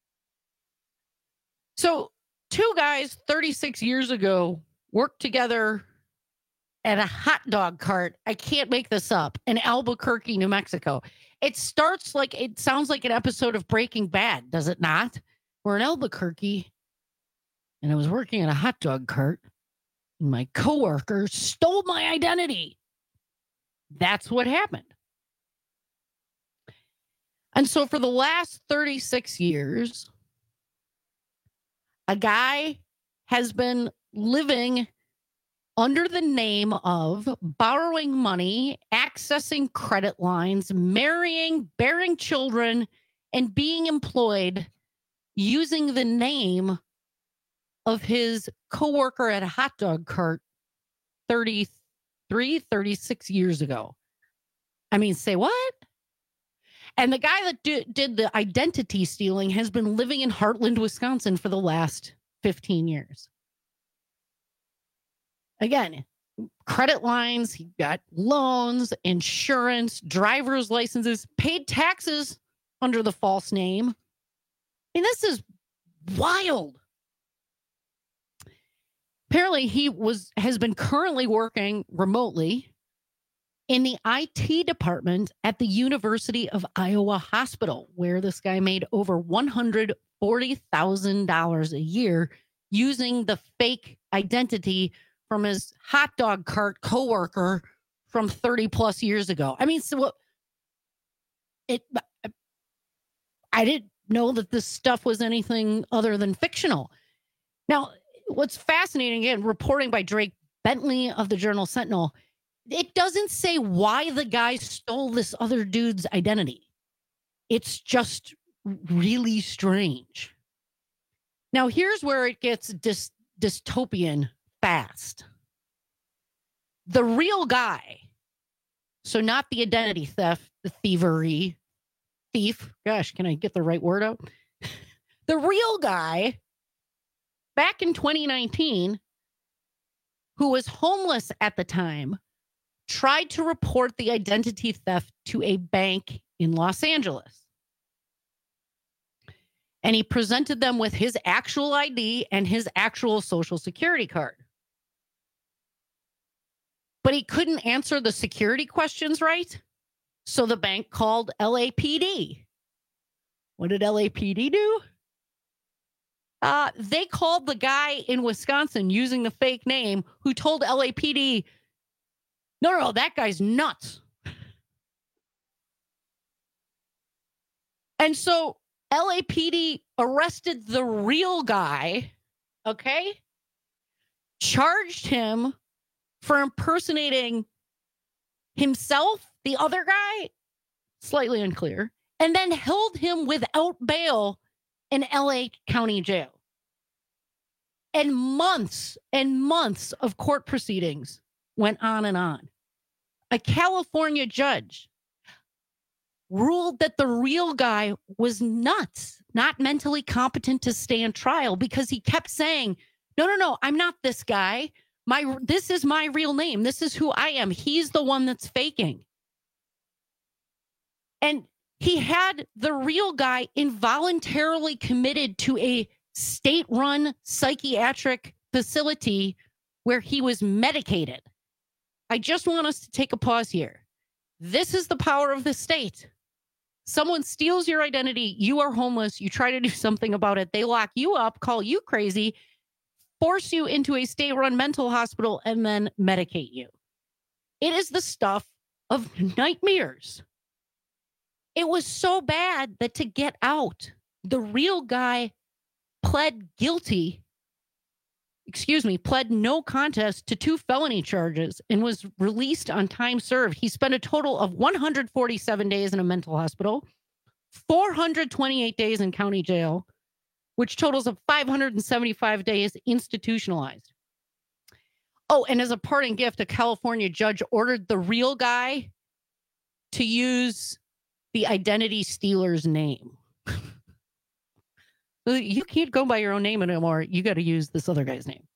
So, two guys 36 years ago worked together at a hot dog cart. I can't make this up. In Albuquerque, New Mexico. It sounds like an episode of Breaking Bad, does it not? We're in Albuquerque, and I was working at a hot dog cart, and my coworker stole my identity. That's what happened. And so for the last 36 years, a guy has been living under the name of borrowing money, accessing credit lines, marrying, bearing children, and being employed using the name of his coworker at a hot dog cart 36 years ago. I mean, say what? And the guy that did the identity stealing has been living in Heartland, Wisconsin for the last 15 years. Again, credit lines, he got loans, insurance, driver's licenses, paid taxes under the false name. I mean, this is wild. Apparently, he has been currently working remotely in the IT department at the University of Iowa Hospital, where this guy made over $140,000 a year using the fake identity from his hot dog cart coworker from 30 plus years ago. I mean, so I didn't know that this stuff was anything other than fictional. Now, what's fascinating, again, reporting by Drake Bentley of the Journal Sentinel, it doesn't say why the guy stole this other dude's identity. It's just really strange. Now, here's where it gets dystopian fast. The real guy, so not the identity theft, the thief, gosh, can I get the right word out? The real guy, back in 2019, who was homeless at the time, tried to report the identity theft to a bank in Los Angeles. And he presented them with his actual ID and his actual social security card. But he couldn't answer the security questions right. So the bank called LAPD. What did LAPD do? They called the guy in Wisconsin using the fake name who told LAPD, no, that guy's nuts. And so LAPD arrested the real guy, okay? Charged him for impersonating himself, the other guy, slightly unclear, and then held him without bail in LA County Jail. And months of court proceedings went on and on. A California judge ruled that the real guy was nuts, not mentally competent to stand trial, because he kept saying, no, I'm not this guy. This is my real name. This is who I am. He's the one that's faking. And he had the real guy involuntarily committed to a state-run psychiatric facility where he was medicated. I just want us to take a pause here. This is the power of the state. Someone steals your identity. You are homeless. You try to do something about it. They lock you up, call you crazy, force you into a state-run mental hospital, and then medicate you. It is the stuff of nightmares. It was so bad that to get out, the real guy pled no contest to 2 felony charges and was released on time served. He spent a total of 147 days in a mental hospital, 428 days in county jail, which totals of 575 days institutionalized. Oh, and as a parting gift, a California judge ordered the real guy to use the identity stealer's name. You can't go by your own name anymore. You got to use this other guy's name.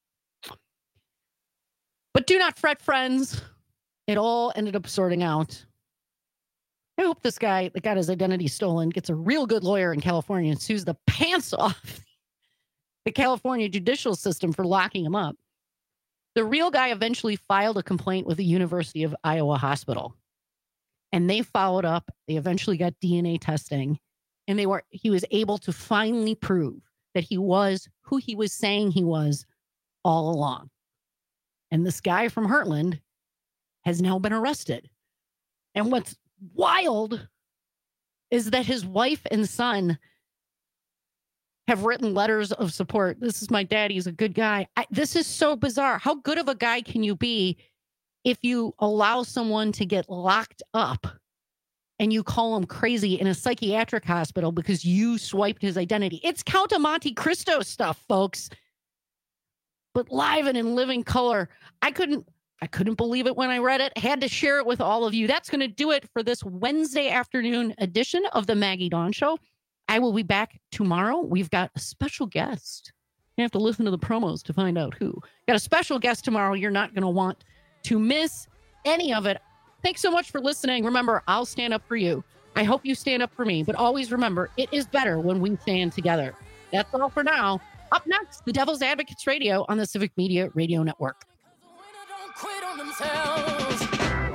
But do not fret, friends. It all ended up sorting out. I hope this guy that got his identity stolen gets a real good lawyer in California and sues the pants off the California judicial system for locking him up. The real guy eventually filed a complaint with the University of Iowa Hospital. And they followed up. They eventually got DNA testing. And he was able to finally prove that he was who he was saying he was all along. And this guy from Heartland has now been arrested. And what's wild is that his wife and son have written letters of support. This is my dad. He's a good guy. This is so bizarre. How good of a guy can you be if you allow someone to get locked up and you call him crazy in a psychiatric hospital because you swiped his identity? It's Count of Monte Cristo stuff, folks. But live and in living color. I couldn't believe it when I read it. Had to share it with all of you. That's going to do it for this Wednesday afternoon edition of the Maggie Dawn Show. I will be back tomorrow. We've got a special guest. You have to listen to the promos to find out who. Got a special guest tomorrow. You're not going to want to miss any of it. Thanks so much for listening. Remember, I'll stand up for you. I hope you stand up for me. But always remember, it is better when we stand together. That's all for now. Up next, the Devil's Advocates Radio on the Civic Media Radio Network. Quit on themselves.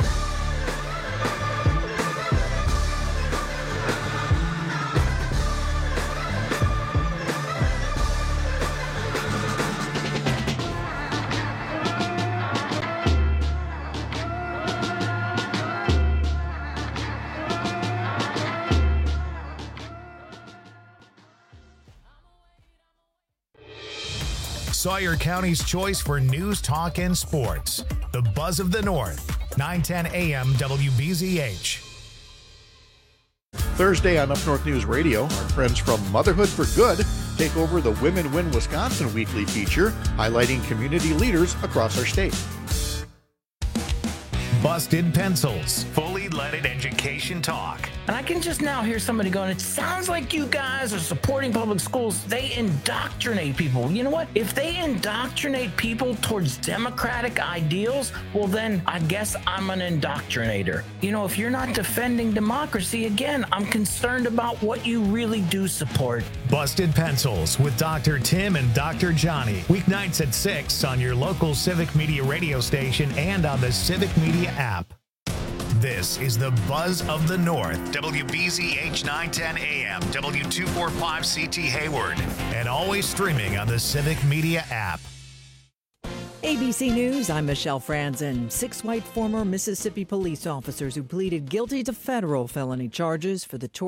Sawyer County's choice for news, talk, and sports. The Buzz of the North, 910 AM WBZH. Thursday on Up North News Radio, our friends from Motherhood for Good take over the Women Win Wisconsin weekly feature, highlighting community leaders across our state. Busted Pencils, fully leaded education talk. And I can just now hear somebody going, it sounds like you guys are supporting public schools. They indoctrinate people. You know what? If they indoctrinate people towards democratic ideals, well, then I guess I'm an indoctrinator. You know, if you're not defending democracy, again, I'm concerned about what you really do support. Busted Pencils with Dr. Tim and Dr. Johnny. Weeknights at 6 on your local Civic Media radio station and on the Civic Media app. This is the Buzz of the North, WBZH 910 AM, W245CT Hayward, and always streaming on the Civic Media app. ABC News, I'm Michelle Franzen. 6 white former Mississippi police officers who pleaded guilty to federal felony charges for the